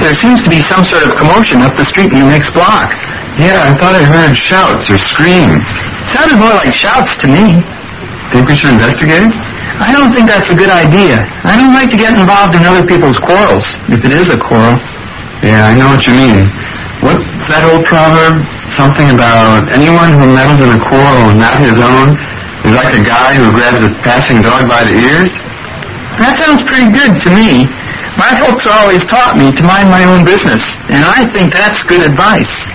there seems to be some sort of commotion up the street in the next block. Yeah, I thought I heard shouts or screams. Sounded more like shouts to me. Think we should investigate? I don't think that's a good idea. I don't like to get involved in other people's quarrels, if it is a quarrel. Yeah, I know what you mean. What's that old proverb? Something about anyone who meddles in a quarrel not his own is like a guy who grabs a passing dog by the ears? That sounds pretty good to me. My folks always taught me to mind my own business, and I think that's good advice.